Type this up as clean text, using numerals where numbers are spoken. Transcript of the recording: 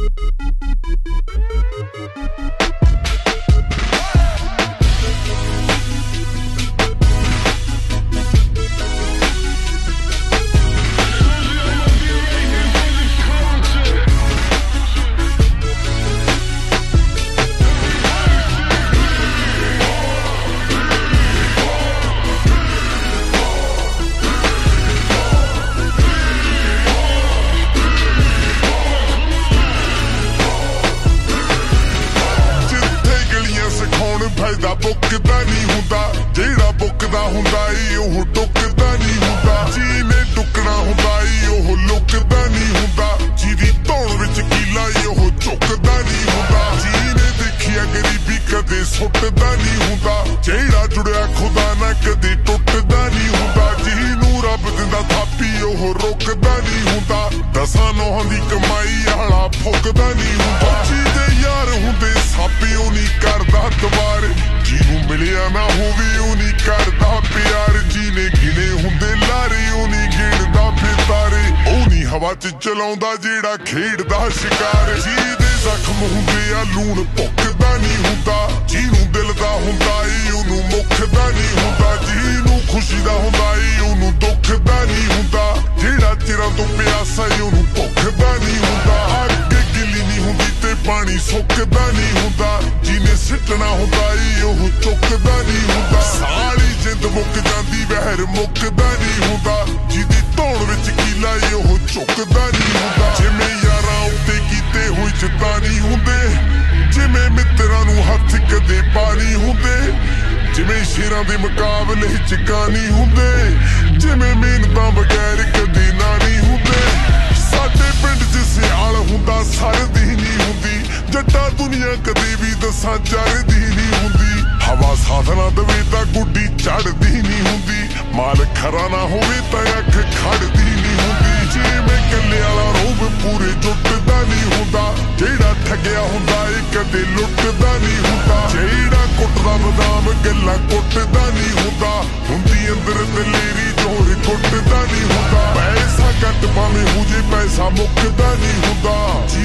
फायदा बुकदा नहीं हुंदा जेड़ा बुकदा हुंदा ओह टुकदा नहीं हुंदा जीने टुकना हुंदा ओह लुकदा नहीं हुंदा जिदी धौण विच कीला ओह झुकदा नहीं हुंदा जीने देखिया गरीबी कदे सुटदा नहीं हुंदा जेड़ा जुड़िया खुदा ना कदे टुटदा नहीं हुंदा जिनू रब दिंदा थापी ओह रुकदा नहीं हुंदा दसां नौहां दी कमाई आला फुकदा नहीं हुंदा जिदे यार हुंदे सापी ओ नहीं करदा दुबारे जिनू मिलिया ना होवे ओ नहीं करदा प्यार जीने गिने हुंदे लारे ओ नहीं गिणदा फितारे ओ नहीं हवा च चलाउंदा जेड़ा खेड़दा शिकार जीदे जख्म हुंदे आ लूण भुकदा नहीं हुंदा जिनू दिल दा हुंदा ओनू मुकदा नहीं हुंदा जिनू खुशी दा हुंदा ओनू दुखदा नहीं हुंदा जेड़ा चिरां तो प्यासा ओनू भुकदा नहीं हुंदा अग गिली नहीं हुंदी ते पानी सुकदा नहीं हुंदा जिने सिटना हुंदा ओह चुकदा नहीं हुंदा सारी जिंद मुक जांदी वहर मुकदा नहीं हुंदा जिदी धौण विच कीला ओह झुकदा नहीं हुंदा जिवें यारां उत्ते कीते होए चित्ता नहीं हुंदे जिवें मित्रां नूं हत्थ कदे पा नहीं हुंदे जिवें शेरां दे मुकाबले च गानी हुंदे जिवें मेहनतां बगैर कदे ना नहीं हुंदे साडे पिंड च सियाल हुंदा सरदी नहीं हुंदी जट्टा दुनिया कदे भी दसां चढ़दी नहीं हुंदी हवा साथ ना दवे तां गुड्डी चढ़दी नहीं हुंदी माल खरा ना होवे तां अख खड़दी नहीं हुंदी जिवें कल्ले वाला रोब पूरे जुटदा नहीं हुंदा जेड़ा ठगिया हुंदा कदे लुटदा नहीं हुंदा जेड़ा कुटदा बदाम गल्लां कुटदा नहीं हुंदा हुंदी अंदर दलेरी जोर कुटदा नहीं हुंदा पैसा घट भावें हो जे पैसा मुकदा नहीं हुंदा